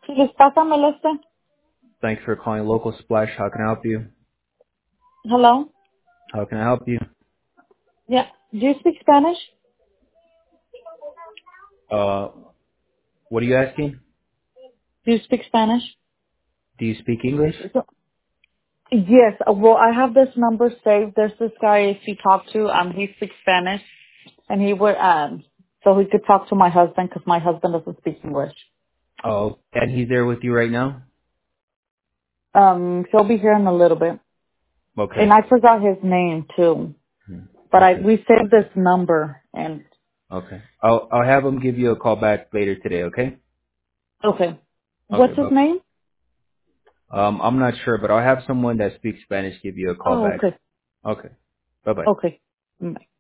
Yes, pásame este. Thanks for calling Local Splash. How can I help you? Hello? How can I help you? Yeah. Do you speak Spanish? Uh, what are you asking? Do you speak Spanish? Do you speak English? So, yes. Well, I have this number saved. There's this guy, if you talk to, he speaks Spanish, and he would, so he could talk to my husband because my husband doesn't speak English. Oh, and he's there with you right now? He'll be here in a little bit. And Okay. I forgot his name too, but Okay. we saved this number and, Okay. I'll have him give you a call back later today, okay? okay. Okay, What's his bye. name? I'm not sure, but I'll have someone that speaks Spanish give you a call Oh, back. okay. Okay. Bye-bye. Okay. Bye.